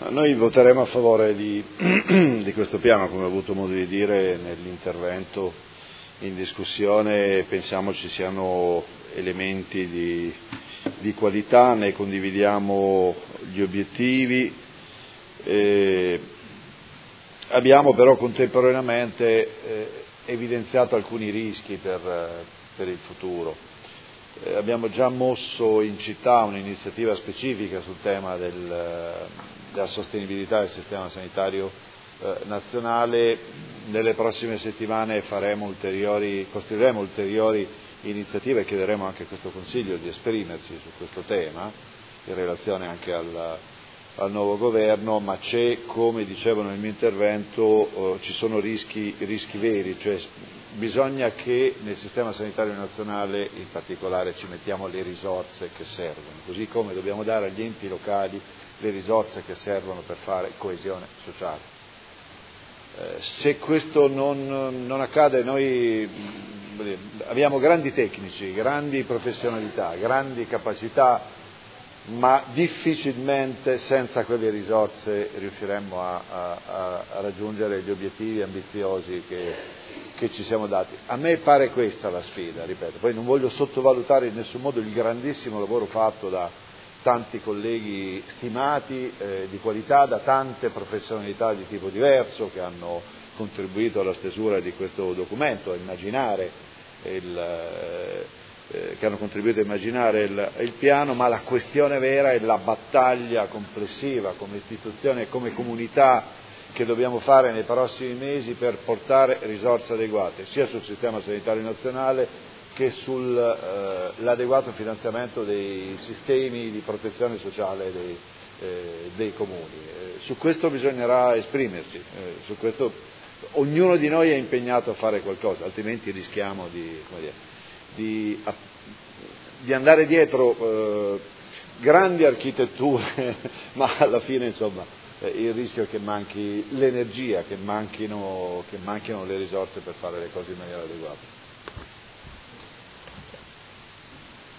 Noi voteremo a favore di questo piano, come ho avuto modo di dire nell'intervento in discussione. Pensiamo ci siano elementi di qualità, ne condividiamo gli obiettivi, abbiamo però contemporaneamente evidenziato alcuni rischi per il futuro. Abbiamo già mosso in città un'iniziativa specifica sul tema della sostenibilità del sistema sanitario nazionale. Nelle prossime settimane costruiremo ulteriori iniziative e chiederemo anche a questo Consiglio di esprimersi su questo tema in relazione anche al nuovo governo, ma come dicevo nel mio intervento, ci sono rischi veri, cioè bisogna che nel sistema sanitario nazionale in particolare ci mettiamo le risorse che servono, così come dobbiamo dare agli enti locali le risorse che servono per fare coesione sociale. Se questo non accade, noi abbiamo grandi tecnici, grandi professionalità, grandi capacità, ma difficilmente senza quelle risorse riusciremmo a raggiungere gli obiettivi ambiziosi che ci siamo dati. A me pare questa la sfida, ripeto, poi non voglio sottovalutare in nessun modo il grandissimo lavoro fatto da tanti colleghi stimati, di qualità, da tante professionalità di tipo diverso che hanno contribuito alla stesura di questo documento, che hanno contribuito a immaginare il piano, ma la questione vera è la battaglia complessiva come istituzione e come comunità che dobbiamo fare nei prossimi mesi per portare risorse adeguate sia sul sistema sanitario nazionale che sull'adeguato finanziamento dei sistemi di protezione sociale dei comuni. Su questo bisognerà esprimersi, su questo ognuno di noi è impegnato a fare qualcosa, altrimenti rischiamo di andare dietro grandi architetture, ma alla fine insomma il rischio è che manchi l'energia, che manchino le risorse per fare le cose in maniera adeguata.